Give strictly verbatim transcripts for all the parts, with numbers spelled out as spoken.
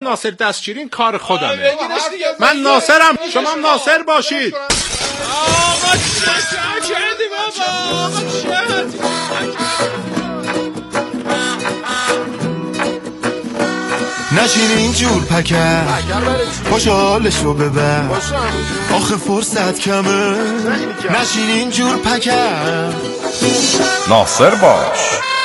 ناصر دستشیرین کار خودمه. من ناصرم، شما هم ناصر باشید. آقا چه کردی بابا؟ آقا چه نشین اینجور پکر خوشحالشو ببر آخه فرصت کمه نشین اینجور پکر ناصر باش.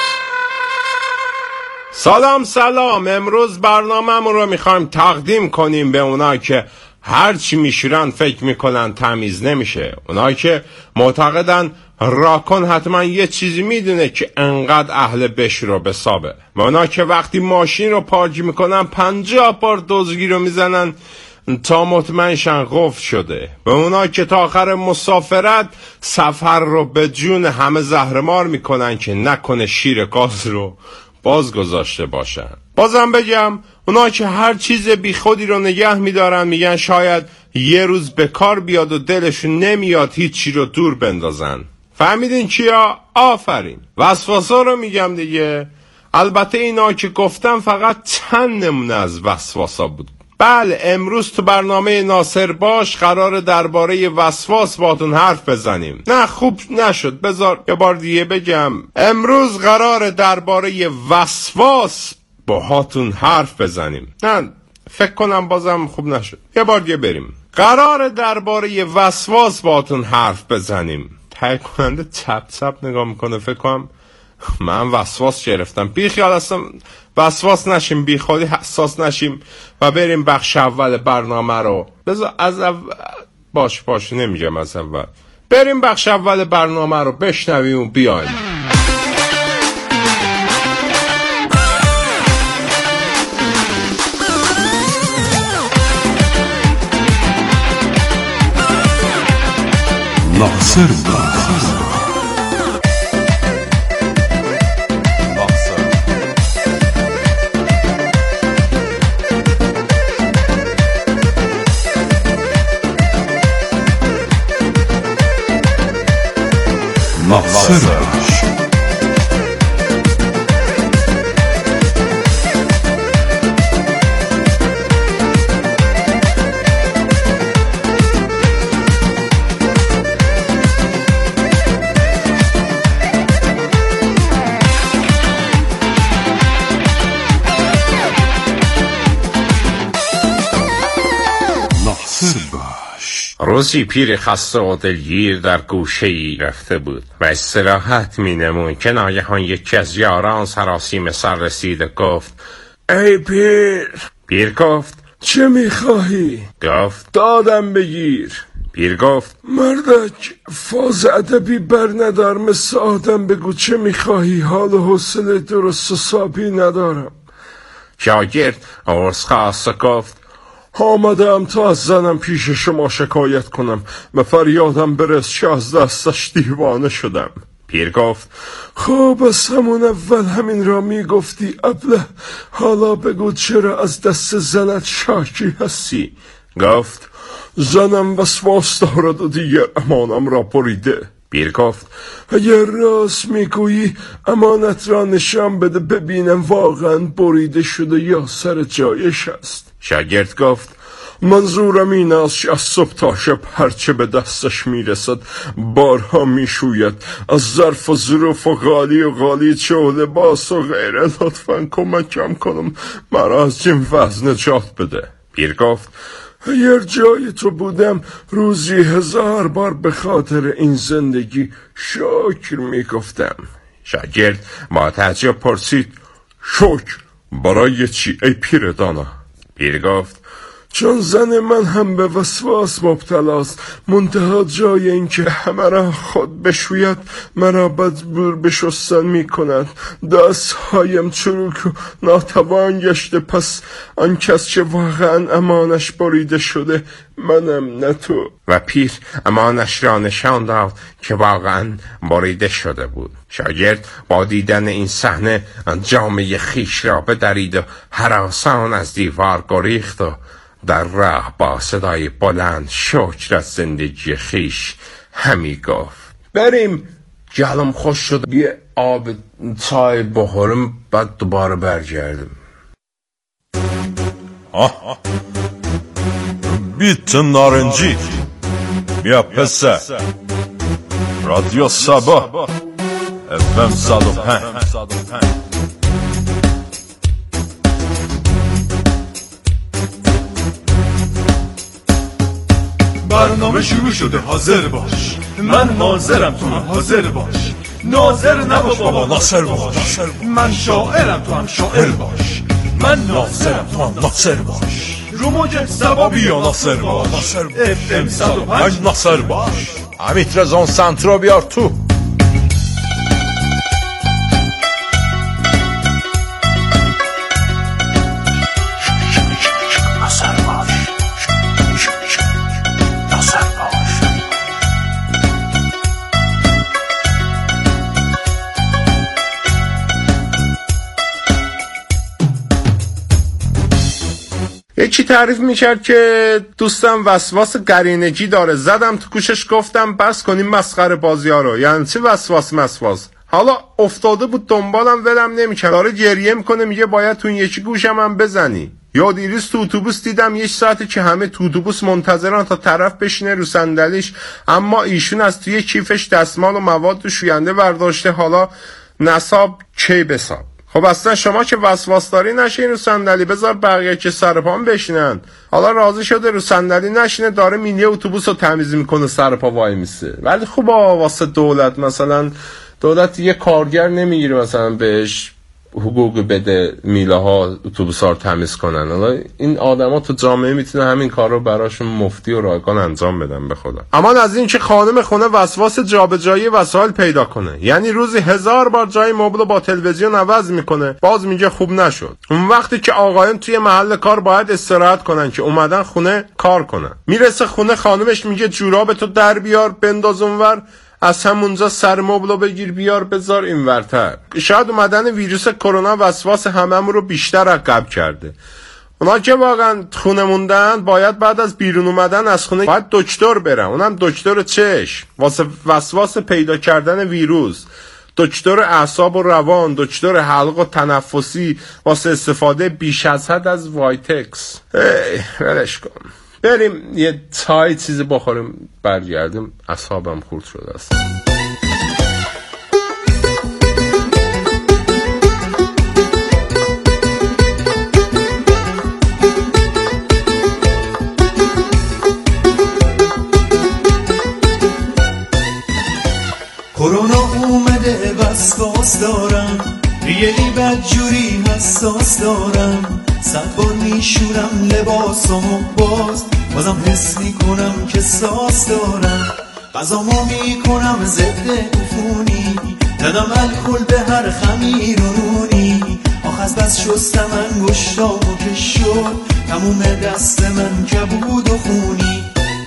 سلام سلام. امروز برنامه‌مون رو میخوایم تقدیم کنیم به اونا که هر چی میشورن فکر میکنن تمیز نمیشه، اونا که معتقدن راکن حتما یه چیزی میدونه که انقدر اهل بشور و بسابه، و اونا که وقتی ماشین رو پارک میکنن پنجاه بار دزدگی رو میزنن تا مطمئنشن قفل شده، به اونا که تا آخر مسافرت سفر رو به جون همه زهرمار میکنن که نکنه شیر گاز رو باز گذاشته باشن. بازم بگم اونا که هر چیز بی خودی رو نگه میدارن میگن شاید یه روز به کار بیاد و دلشون نمیاد هیچی رو دور بندازن. فهمیدین چیا؟ آفرین. وسواسا رو میگم دیگه. البته اینا که گفتم فقط چند نمونه از وسواسا بود. بله، امروز تو برنامه ناصر باش قرار درباره وسواس باهاتون حرف بزنیم. نه خوب نشد، بذار یه بار دیگه بگم. امروز قرار درباره وسواس باهاتون حرف بزنیم. نه فکر کنم بازم خوب نشد، یه بار دیگه بریم. قرار درباره وسواس باهاتون حرف بزنیم. تهیه کننده چپ چپ نگاه میکنه، فکر کنم من وسواس گرفتم. بی خیال هستم، وسواس نشیم، بی خودی حساس نشیم و بریم بخش اول برنامه رو. بذار از اول باش باش نمیگم از اول. بریم بخش اول برنامه رو بشنویم و بیایم. ناصر باش. ناصر باش. روزی پیر خسته و دلگیر در گوشه‌ای رفته بود و استراحت می‌نمود که ناگهان یکی از یاران سراسیم سر رسید و گفت ای پیر. پیر گفت چه می‌خواهی؟ گفت دادم بگیر. پیر گفت مردک فاز ادبی بر ندار، مثل آدم بگو چه می‌خواهی، حال و حوصله درست حسابی ندارم. شاگرد عرض خواست و گفت آمدم تا از زنم پیش شما شکایت کنم و فریادم برس که از دستش دیوانه شدم. پیر گفت خب از همون اول همین را می گفتی ابله، حالا بگو چرا از دست زنت شاکی هستی؟ گفت زنم وسواس دارد و دیگر امانم را بریده. پیر گفت اگر راست میگویی امانت را نشان بده ببینم واقعا بریده شده یا سر جایش است. شاگرد گفت منظورم این است از صبح تا شب هرچه به دستش میرسد بارها میشوید، از ظرف و ظروف و غالی و غالیچه و لباس و غیره. لطفاً کمکم کنم مرا از این وضع نجات بده. پیر گفت اگر جای تو بودم روزی هزار بار به خاطر این زندگی شکر میگفتم. شاگرد با تعجب پرسید شکر برای چی ای پیر دانا؟ پیر گفت چون زن من هم به وسواس مبتلاست، منتها جای این که همه را خود بشوید مرا بدبور بشستن می کند. دست هایم چروک و ناتوان گشته، پس آن کس که واقعا امانش بریده شده منم نه تو. و پیر امانش را نشان داد که واقعا بریده شده بود. شاگرد با دیدن این صحنه جامه خیش را بدرید و هراسان از دیوار گریخت و در راه با صدای بلند شکر از زندگی خیش همی گفت بریم جلم خوش شد، یه آب چای بخورم بعد دوباره برگردم. آه بیت نارنجی بیا پسر رادیو سبا اف ام صد و پنج. برنامه شروع شده، حاضر باش. من حاضرم، تو هم حاضر باش. ناظر نباش بابا، ناصر باش. من شاعرم، تو هم شاعر باش. من ناصرم، تو هم ناصر باش. رو موج سبا بیا ناصر باش. اف ام صد و پنج ناصر باش. حمید رضا سنترا بیار تو. یکی تعریف میکرد که دوستم وسواس قرینگی داره، زدم تو گوشش گفتم بس کنیم مسخره بازی ها رو. یعنی چی وسواس مسواس؟ حالا افتاده بود دنبالم، ولم نمیکرد، داره گریه میکنه، میگه باید تو این یکی گوشم هم بزنی. یا دیروز تو اتوبوس دیدم یک ساعته که همه تو اتوبوس منتظرن تا طرف بشینه رو صندلیش، اما ایشون از توی کیفش دستمال و مواد شوینده برداشته، حالا نصاب کی بساب. خب اصلا شما که وسواس داری نشین رو صندلی، بذار بقیه که سر پام بشینن. حالا راضی شده رو صندلی نشینه، داره مینی اتوبوس رو تمیز میکنه، سر پا وای میسه. ولی خب واسه دولت مثلا دولت یه کارگر نمیگیره مثلا بهش حقوق بده میله ها اتوبوس ها رو تمیز کنن. حالا این آدما تو جامعه میتونه همین کار رو براشون مفتی و رایگان انجام بدن به خدا. اما از این که خانم خونه وسواس جابجایی وسایل پیدا کنه، یعنی روزی هزار بار جای مبل با تلویزیون عوض میکنه، باز میگه خوب نشد. اون وقتی که آقایان توی محل کار باید استراحت کنن که اومدن خونه کار کنن، میرسه خونه خانمش میگه جوراب تو در بیار بنداز اونور، از همونجا سر مبلو بگیر بیار بذار این ورتر. شاید اومدن ویروس کرونا وسواس هممون رو بیشتر عقب کرده. اونا که واقعا خونه موندن باید بعد از بیرون اومدن از خونه باید دکتر برن، اونم دکتر چشم واسه وسواس پیدا کردن ویروس، دکتر اعصاب و روان، دکتر حلق و تنفسی واسه استفاده بیش از حد از وایتکس. ای ولش کن، بریم یه چای چیزی بخوریم برگردیم، اعصابم خورد شده است. کرونا اومده وسواس دارم، ریلی بدجوری حساس دارم، صد بار میشورم لباسامو باز بازم حس میکنم که ساس دارم، غذامو میکنم ضد عفونی، دادم الکل به هر خمیر و نونی، آخ از بس شستم انگشتامو که شد تموم دست من کبود و خونی،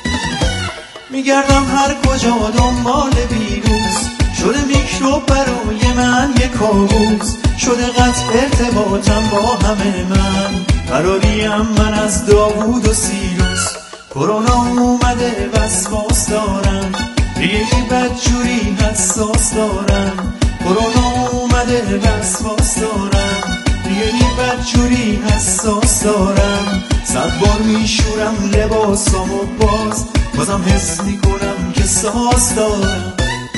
میگردم هر کجا دنبال ویروس، شده میکروب برای من یک کابوس، شده قطع ارتباطم با همه من، فراریم من از داوود و سیروس، کرونا اومده وسواس دارم، ریلی بدجوری حساس دارم، کرونا اومده وسواس دارم، ریلی بدجوری حساس دارم، صد بار میشورم لباسامو باز بازم حس میکنم که ساس دارم.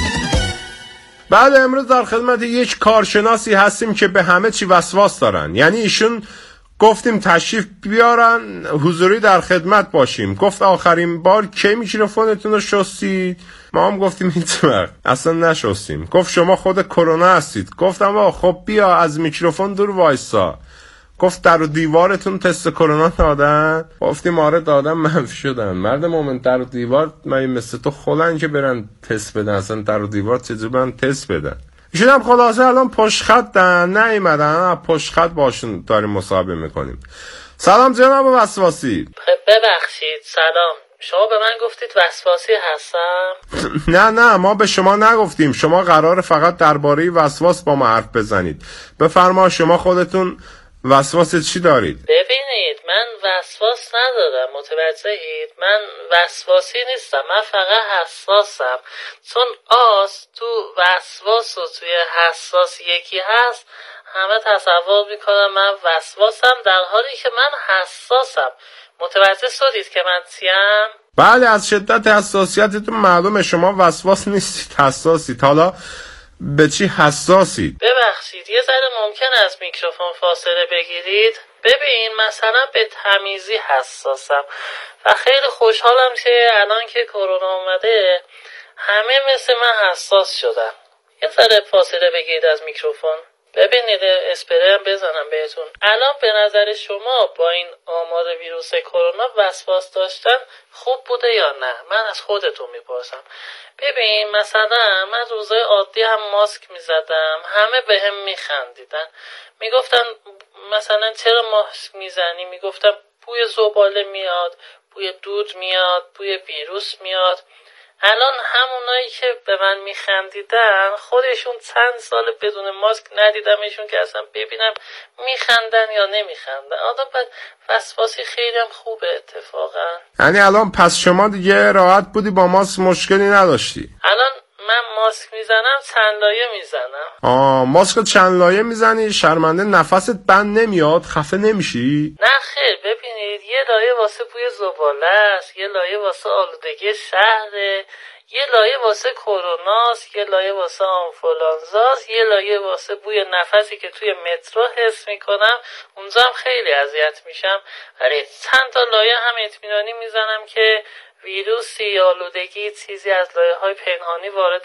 بعد امروز در خدمت یک کارشناسی هستیم که به همه چی وسواس دارن، یعنی ایشون گفتیم تشریف بیارن حضوری در خدمت باشیم. گفت آخرین بار کی میکروفونتون رو شستید؟ ما هم گفتیم هیچ وقت اصلا نشستیم. گفت شما خود کرونا هستید. گفتم آه خب بیا از میکروفون دور وایسا. گفت در و دیوارتون تست کرونا دادن؟ گفتیم آره دادن، منفی شدن. مرد مومن در و دیوار من مثل تو خلن که برن تست بدن، اصلا در و دیوار چجور برن تست بدن؟ ایشون هم خلاصه الان پشت خطن نیومدن، پشت خط باشون داریم مصاحبه میکنیم. سلام جناب وسواسی. ببخشید سلام، شما به من گفتید وسواسی هستم؟ نه نه ما به شما نگفتیم، شما قراره فقط درباره وسواس با ما حرف بزنید. بفرما شما خودتون وسواس چی دارید؟ ببینید من وسواس ندارم، متوجهید؟ من وسواسی نیستم، من فقط حساسم. چون آس تو وسواس و توی حساس یکی هست، همه تصور میکنم من وسواسم، در حالی که من حساسم. متوجه شدید که من چیم؟ بله، از شدت حساسیتتون معلومه شما وسواس نیستید، حساسید. حالا به چی حساسید؟ ببخشید یه ذره ممکن است میکروفون فاصله بگیرید؟ ببین مثلا به تمیزی حساسم و خیلی خوشحالم که الان که کرونا اومده همه مثل من حساس شدن. یه ذره فاصله بگیرید از میکروفون. ببینید اسپری هم بزنم بهتون. الان به نظر شما با این آمار ویروس کرونا وسواس داشتن خوب بوده یا نه؟ من از خودتون میپرسم. ببین مثلا من روزای عادی هم ماسک میزدم، همه به هم میخندیدن، میگفتن مثلا چرا ماسک میزنی؟ میگفتم بوی زباله میاد، بوی دود میاد، بوی ویروس میاد. الان همونایی که به من میخندیدن خودشون چند سال بدون ماسک ندیدمشون که اصلا ببینم میخندن یا نمیخندن. آدم بعد وسواسی خیلی هم خوبه اتفاقا. یعنی الان پس شما دیگه راحت بودی، با ماسک مشکلی نداشتی؟ الان من ماسک میزنم چند لایه میزنم. آه ماسک چند لایه میزنی؟ شرمنده نفست بند نمیاد؟ خفه نمیشی؟ نه خیر، ببینید یه لایه واسه بوی زباله است، یه لایه واسه آلودگی شهره، یه لایه واسه کروناست، یه لایه واسه آنفولانزاست، یه لایه واسه بوی نفسی که توی مترو حس میکنم، اونجا هم خیلی اذیت میشم. ولی چند تا لایه هم اطمینانی میزنم که ویروسی یا آلودگی چیزی از لایه‌های پنهانی وارد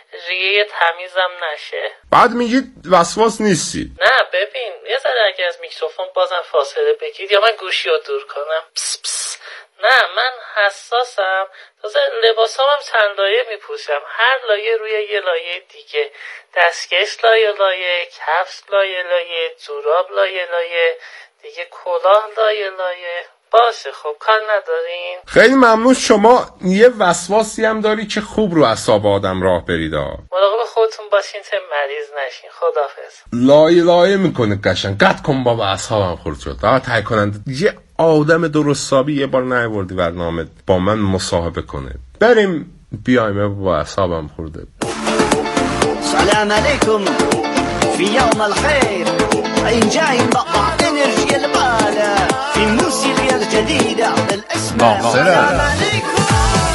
ریه تمیزم نشه. بعد میگید وسواس نیستید؟ نه ببین یه ذره اگه از میکروفون بازم فاصله بگید یا من گوشی رو دور کنم. پس پس. نه من حساسم. تازه لباسام هم چند لایه میپوشم، هر لایه روی یه لایه دیگه. دستکش لایه لایه، کفش لایه لایه، جوراب لایه لایه، دیگه کلاه لایه لایه. باشه خب کار ندارین. خیلی ممنون. شما یه وسواسی هم داری که خوب رو اعصاب آدم راه برید. مراقب خودتون باشین تا مریض نشین. خداحافظ. لایه لایه میکنه قشنگ. قد کن بابا اعصابم خورد شد. آقا تهیه کننده یه آدم درستابی یه بار نیاوردی برنامه با من مصاحبه کنه. بریم بیایم با اعصابم خورده. سلام علیکم فی یوم الخیر اینجا مقطع انرژی البالا فی موسیقی الجدیده الاسم سلام علیکم.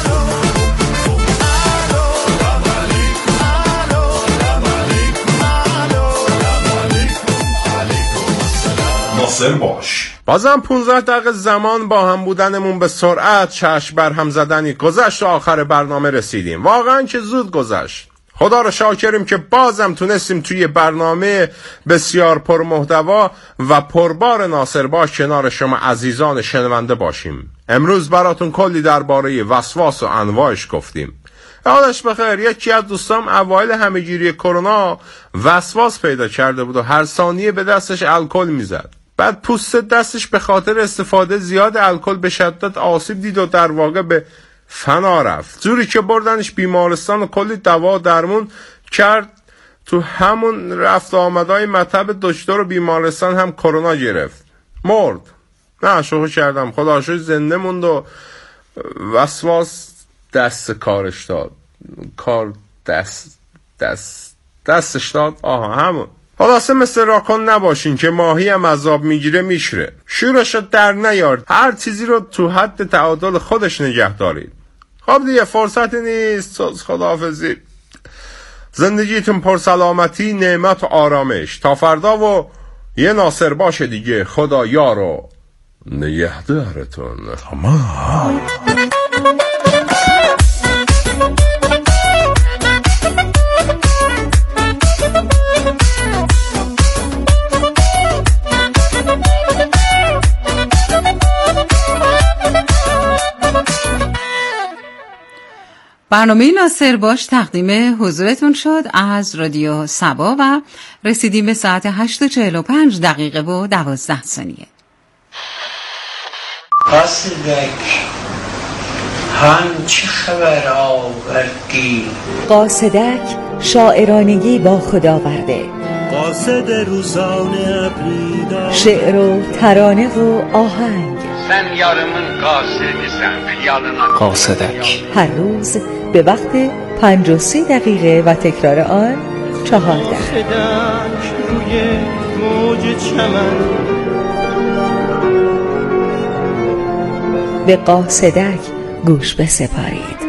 ناصر باش. بازم پونزده دقیقه زمان با هم بودنمون به سرعت چشم بر هم زدنی گذشت و آخر برنامه رسیدیم. واقعا که زود گذشت. خدا رو شاکریم که بازم تونستیم توی برنامه بسیار پرمحتوا و پربار ناصر باش کنار شما عزیزان شنونده باشیم. امروز براتون کلی درباره وسواس و انواعش گفتیم. حالش بخیر. یکی از دوستام اوایل همهگیری کرونا وسواس پیدا کرده بود و هر ثانیه به دستش الکل میزد. بعد پوست دستش به خاطر استفاده زیاد الکل به شدت آسیب دید و در واقع به فنا رفت. جوری که بردنش بیمارستان و کلی دوا درمون کرد. تو همون رفت آمدهای مطب دکتر و بیمارستان هم کرونا گرفت، مرد. نه شوخی کردم. خدا شکر زنده موند و وسواس دست کارش داد. کار دست دست دستش داد. آها همون. خلاصه مثل راکن نباشین که ماهی هم عذاب میگیره میشره. شورش در نیارد. هر چیزی رو تو حد تعادل خودش نگه دارید. خب دیگه فرصتی نیست. خداحافظی. زندگیتون پر سلامتی، نعمت و آرامش. تا فردا و یه ناصر باشه دیگه. خدا یار و نگهدارتون. تمام. برنامه ناصر باش تقدیم حضورتون شد از رادیو صبا و رسیدیم به ساعت هشت و چهل و پنج دقیقه و دوازده ثانیه. قاصدک هان چه خبر آوردی؟ قاصدک شاعرانگی با خداورده، قاصد روزانه ابریدار، شعر و ترانه و آهنگ. sen yarımın qasidisən xiyalına. قاصدک هر روز به وقت پنج و سی دقیقه و تکرار آن چهار دقیقه. قاصدک روی موج چمن. به قاصدک گوش بسپارید.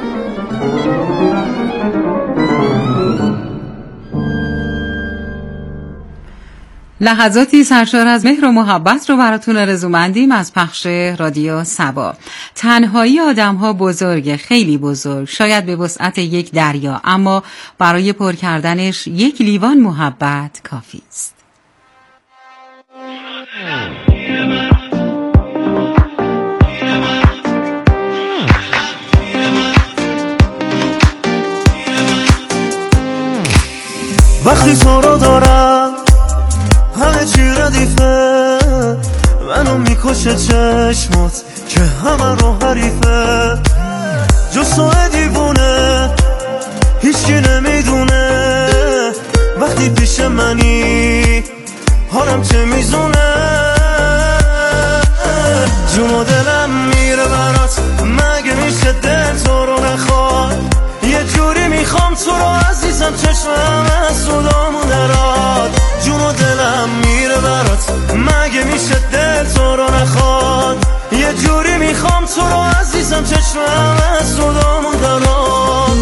لحظاتی سرشار از مهر و محبت رو براتون آرزومندیم از پخش رادیو صبا. تنهایی آدم‌ها بزرگه، خیلی بزرگ، شاید به وسعت یک دریا، اما برای پر کردنش یک لیوان محبت کافی است. وقتی تو رو دارم همه چی ردیفه، منو میکشه چشمات که همه رو حریفه. جز تو دیوونه هیچکی نمیدونه، وقتی پیش منی حالم چه میزونه. جون و دلم میره برات، مگه میشه دل تو رو نخواد؟ یه جوری میخوام تو رو عزیزم، چشمم از صدامون دراد. جون و دلم میره برات، مگه میشه دل تو رو نخواد؟ یه جوری میخوام تو رو عزیزم، چشمم از صدامون دراد.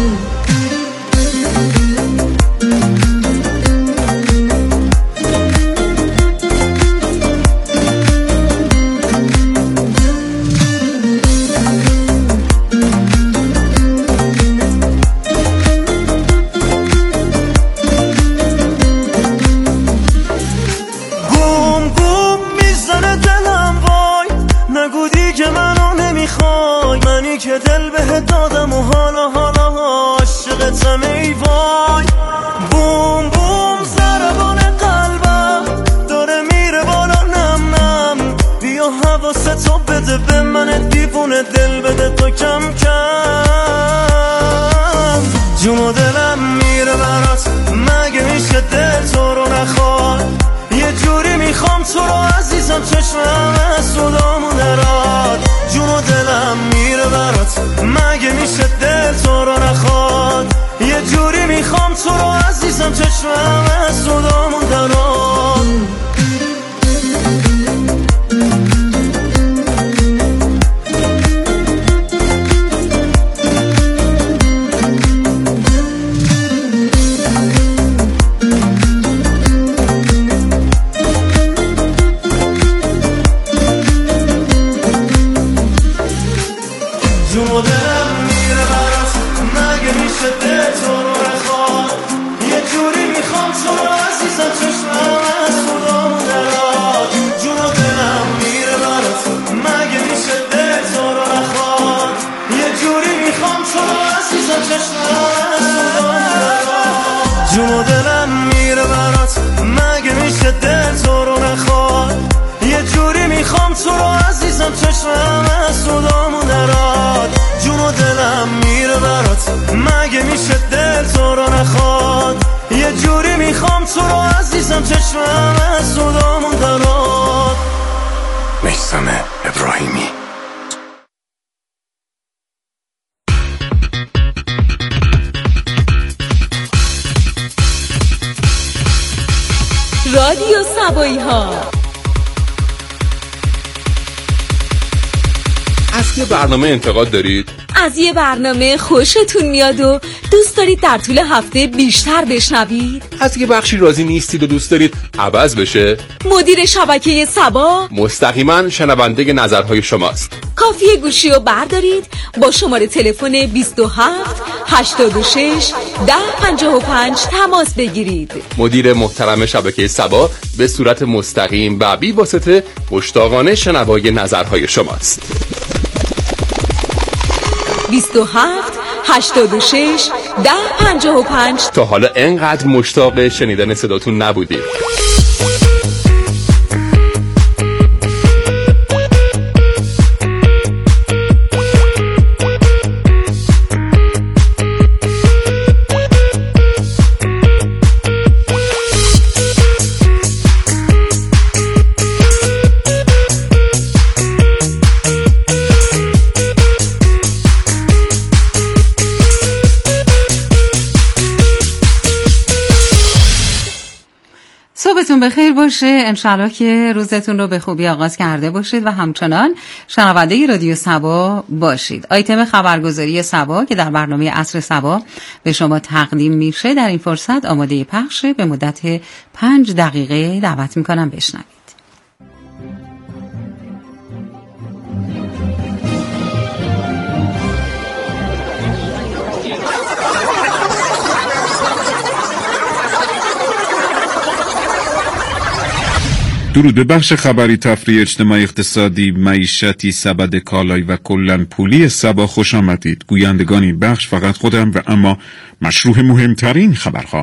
که دل بهت دادم و حالا حالا عاشقتم ای وای. بوم بوم ضربان قلبم داره میره بالا، نم نم بیا حواستو بده به من دیوونه، دل بده تو کم کم. جون و دلم میره برات، مگه میشه دل تو رو نخواد؟ یه جوری میخوام تو رو عزیزم، چشمم از صدامون دراد. جون و دلم میره برات، مگه میشه دل تو رو نخواد؟ یه جوری میخوام تو رو عزیزم، چشمم از صدامون دراد. جون و دلم میره برات، مگه میشه دل تو رو نخواد؟ یه جوری میخوام تو رو عزیزم، چشمم از صدامون دراد. جون و دلم میره برات، مگه میشه دل تو رو نخواد؟ یه جوری میخوام تو رو عزیزم، چشمم از صدامون دراد. میثم ابراهیمی. رادیو صبایی ها. از یه برنامه انتقاد دارید؟ از یه برنامه خوشتون میاد و دوست دارید در طول هفته بیشتر بشنوید؟ از یه بخشی راضی نیستید و دوست دارید عوض بشه؟ مدیر شبکه صبا مستقیما شنونده نظرهای شماست. کافیه گوشی رو بردارید، با شماره تلفن بیست و هفت هشتاد و شش ده پنجاه و پنج تماس بگیرید. مدیر محترم شبکه صبا به صورت مستقیم و بی واسطه مشتاقانه شنوای نظرهای شماست. بیست و هفت هشتاد و شش ده پنجاه و پنج. تا حالا انقدر مشتاق شنیدن صداتون نبودیم. روزتون بخیر باشه. انشالله که روزتون رو به خوبی آغاز کرده باشید و همچنان شنونده رادیو سبا باشید. آیتم خبرگزاری سبا که در برنامه عصر سبا به شما تقدیم میشه در این فرصت آماده پخشه. به مدت پنج دقیقه دعوت میکنم بشنوید. درود. به بخش خبری تفریح اجتماعی اقتصادی معیشتی سبد کالایی و کلن پولی سبا خوش آمدید. گویندگان این بخش فقط خودم و اما مشروع مهمترین خبرها.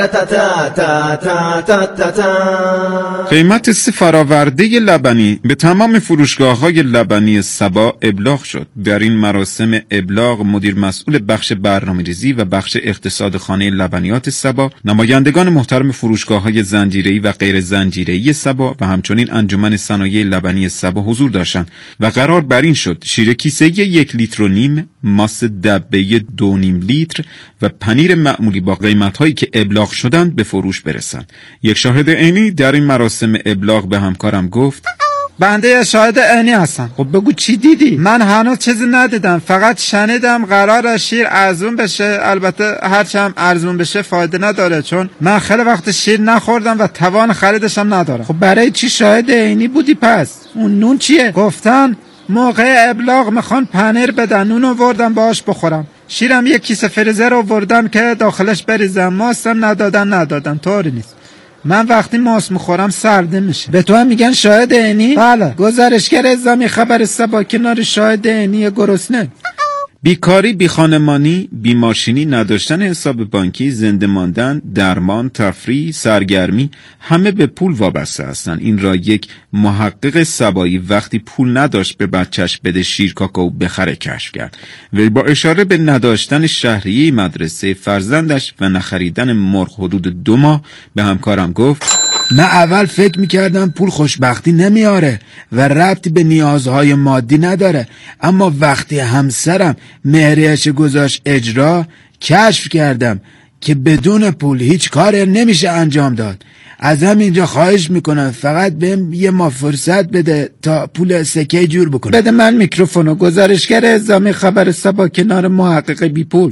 قیمت سه فراورده لبنی به تمام فروشگاه‌های لبنی سبا ابلاغ شد. در این مراسم ابلاغ مدیر مسئول بخش برنامه‌ریزی و بخش اقتصاد خانه لبنیات سبا، نمایندگان محترم فروشگاه‌های زنجیره‌ای و غیر زنجیره‌ای سبا و همچنین انجمن صنایع لبنی سبا حضور داشتند و قرار بر این شد شیر کیسه‌ای یک لیتر و نیم، ماست دبه‌ای دو نیم لیتر و پنیر معمولی با قیمت‌هایی که ابلاغ شدند به فروش برسند. یک شاهد عینی در این مراسم ابلاغ به همکارم گفت: بنده شاهد عینی هستم. خب بگو چی دیدی؟ من هنوز چیزی ندیدم، فقط شنیدم قرار شیر ارزون بشه. البته هرچی هم ارزون بشه فایده نداره، چون من خیلی وقت شیر نخوردم و توان خریدش هم ندارم. خب برای چی شاهد عینی بودی پس؟ اون نون چیه؟ گفتن موقع ابلاغ میخوان پنیر بدن، نون آوردم باهاش بخورم. شیرم یک کیسه فریزر آوردن که داخلش بریزم، ماستم ندادن ندادن طوری نیست. من وقتی ماست میخورم سرده میشه. به تو هم میگن شاهد عینی؟ بله. گزارشگر اعزامی خبر سبا کنار شاهد عینی گرسنه. بیکاری، بیخانمانی، بیماشینی، نداشتن حساب بانکی، زنده ماندن، درمان، تفریح، سرگرمی همه به پول وابسته هستند. این را یک محقق سبایی وقتی پول نداشت به بچهش بده شیر کاکائو بخره کشف کرد. وی با اشاره به نداشتن شهریه مدرسه فرزندش و نخریدن مرغ حدود دو ماه به همکارم گفت: من اول فکر میکردم پول خوشبختی نمیاره و ربطی به نیازهای مادی نداره، اما وقتی همسرم مهریه‌اش گذاشت اجرا کشف کردم که بدون پول هیچ کاری نمیشه انجام داد. از همینجا خواهش میکنم فقط بهم یه ماه فرصت بده تا پول سکه جور بکنم. بده من میکروفونو. گزارشگر اعزامی خبر سبا کنار محقق بی پول.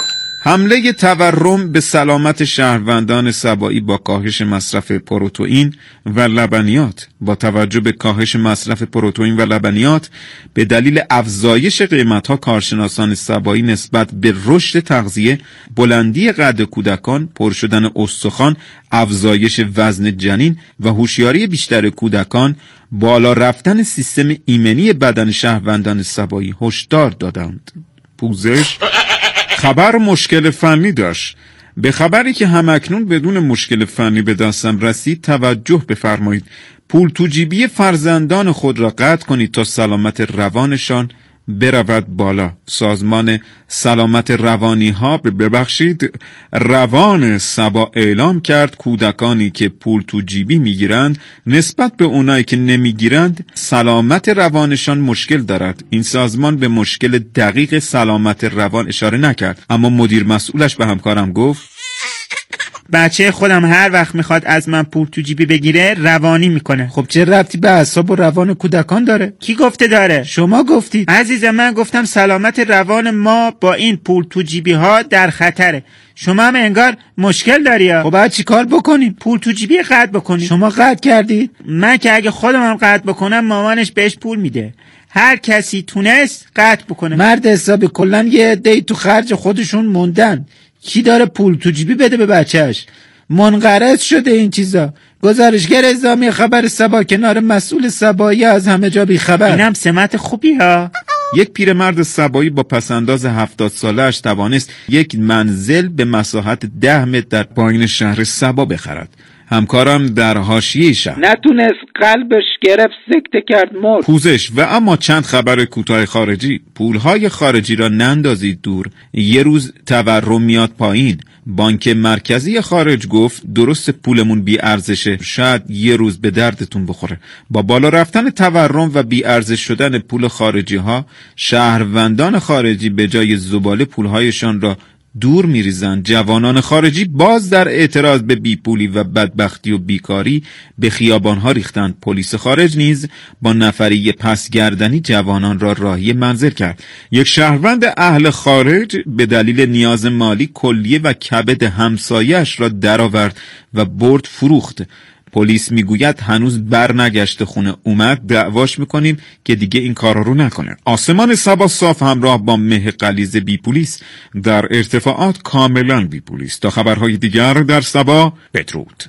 حمله تورم به سلامت شهروندان سبایی با کاهش مصرف پروتئین و لبنیات. با توجه به کاهش مصرف پروتئین و لبنیات به دلیل افزایش قیمت‌ها، کارشناسان سبایی نسبت به رشد تغذیه، بلندی قد کودکان، پر شدن استخوان، افزایش وزن جنین و هوشیاری بیشتر کودکان، بالا رفتن سیستم ایمنی بدن شهروندان سبایی هشدار دادند. پوزش خبر مشکل فنی داشت. به خبری که همکنون بدون مشکل فنی به دستم رسید توجه بفرمایید. پول تو جیبی فرزندان خود را قطع کنید تا سلامت روانشان برود بالا. سازمان سلامت روانی ها ببخشید روان سبا اعلام کرد کودکانی که پول تو جیبی میگیرند نسبت به اونایی که نمیگیرند سلامت روانشان مشکل دارد. این سازمان به مشکل دقیق سلامت روان اشاره نکرد، اما مدیر مسئولش به همکارم گفت: بچه خودم هر وقت میخواد از من پول تو جیبی بگیره روانی میکنه. خب چه ربطی به اعصاب و روان کودکان داره؟ کی گفته داره؟ شما گفتید. عزیزم من گفتم سلامت روان ما با این پول تو جیبی ها در خطره. شما هم انگار مشکل داری. خب باید چی کار بکنیم؟ پول تو جیبی قطع بکنیم. شما قطع کردید؟ من که اگه خودم هم قطع بکنم مامانش بهش پول میده. هر کسی تونست قطع بکنه. مرد حسابی کلن یه عده‌ای تو خرج خودشون موندن. کی داره پول تو جیبی بده به بچهش؟ منقرض شده این چیزا. گزارشگر اعزامی خبر سبا کنار مسئول سبایی از همه جا بی خبر. اینم سمت خوبی ها. یک پیرمرد سبایی با پسنداز هفتاد ساله‌اش توانست یک منزل به مساحت ده متر در پایین شهر سبا بخرد. همکارم در حاشیه شهر نتونست، قلبش گرفت، سکته کرد، مرد. پوزش. و اما چند خبر کوتاه خارجی. پولهای خارجی را نندازید دور، یه روز تورم میاد پایین. بانک مرکزی خارج گفت درست پولمون بی ارزشه، شاید یه روز به دردتون بخوره. با بالا رفتن تورم و بی ارزش شدن پول خارجی ها، شهروندان خارجی به جای زباله پولهایشان را دور میریزند. جوانان خارجی باز در اعتراض به بیپولی و بدبختی و بیکاری به خیابانها ریختند. پلیس خارج نیز با نفری پسگردنی جوانان را راهی منزل کرد. یک شهروند اهل خارج به دلیل نیاز مالی کلیه و کبد همسایه‌اش را درآورد و برد فروخت. پلیس میگوید هنوز بر نگشته خونه، اومد دعواش میکنیم که دیگه این کارا رو نکنه. آسمان سبا صاف همراه با مه غلیظ بی پلیس، در ارتفاعات کاملا بی پلیس. تا خبرهای دیگر در سبا، بدرود.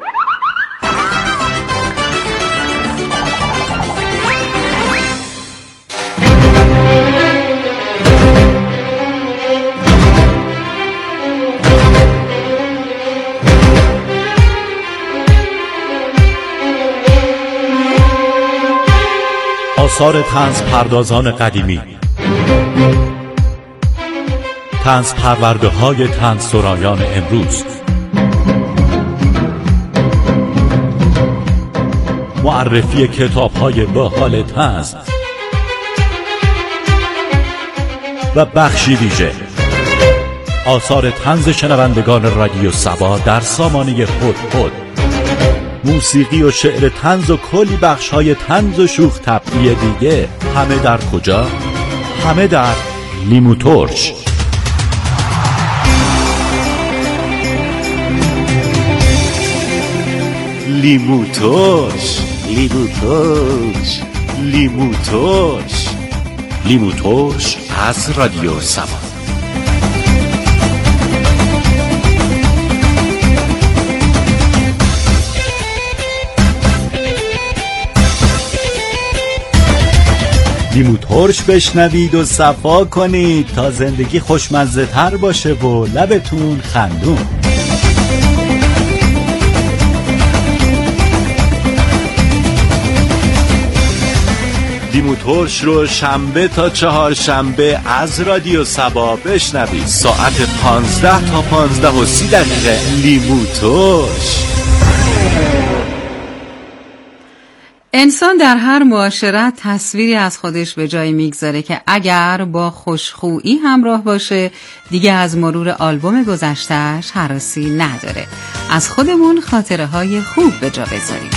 آثار طنز پردازان قدیمی، طنز پرورده های طنز سرایان امروز، معرفی کتاب های باحال طنز و بخشی ویژه آثار طنز شنوندگان رادیو سبا در سامانه خود خود، موسیقی و شعر طنز و کلی بخش‌های طنز و شوخ طبعی دیگه. همه در کجا؟ همه در لیمو ترش. لیمو ترش، لیمو ترش، لیمو ترش، لیمو ترش از رادیو سبا. لیمو ترش بشنوید و صفا کنید تا زندگی خوشمزه تر باشه و لبتون خندون. لیمو ترش رو شنبه تا چهار شنبه از رادیو سبا بشنوید ساعت پانزده تا پانزده و سی دقیقه. لیمو ترش. انسان در هر معاشرت تصویری از خودش به جای میگذاره که اگر با خوشخویی همراه باشه دیگه از مرور آلبوم گذشته‌اش هراسی نداره. از خودمون خاطره های خوب به جا بذاریم.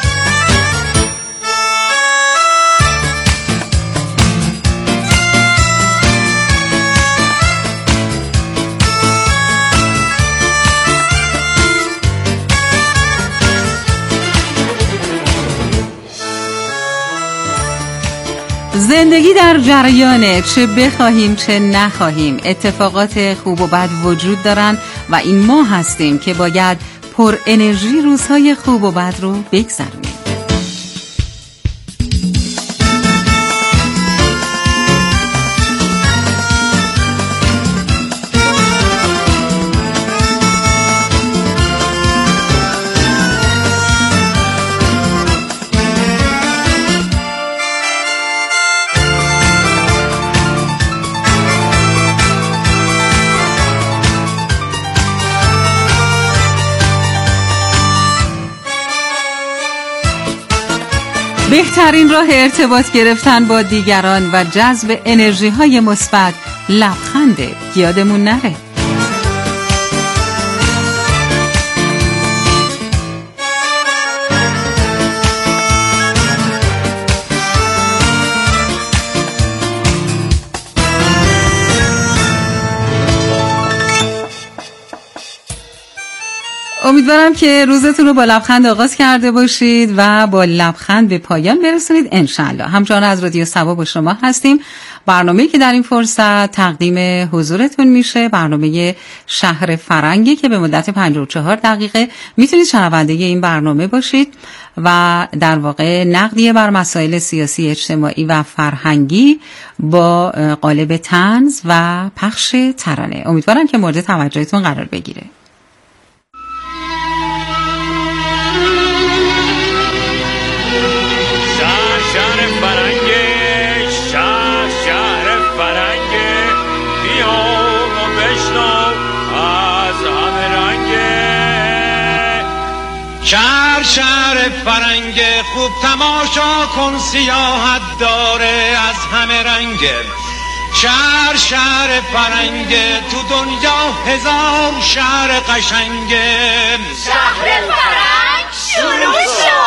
زندگی در جریانه، چه بخواهیم چه نخواهیم. اتفاقات خوب و بد وجود دارن و این ما هستیم که باید پر انرژی روزهای خوب و بد رو بگذرونیم. بهترین راه ارتباط گرفتن با دیگران و جذب انرژی های مثبت لبخنده. یادمون نره. امیدوارم که روزتون رو با لبخند آغاز کرده باشید و با لبخند به پایان برسونید انشالله. همچنان از رادیو سبا با شما هستیم. برنامه‌ای که در این فرصت تقدیم حضورتون میشه برنامه شهر فرنگی که به مدت پنجاه و چهار دقیقه میتونید شنونده این برنامه باشید و در واقع نقدیه بر مسائل سیاسی، اجتماعی و فرهنگی با قالب طنز و پخش ترانه. امیدوارم که مورد توجهتون قرار بگیره. شهر شهر فرنگ خوب تماشا کن، سیاحت داره از همه رنگ. شهر شهر فرنگه، تو دنیا هزار شهر قشنگه. شهر فرنگ شروع شد.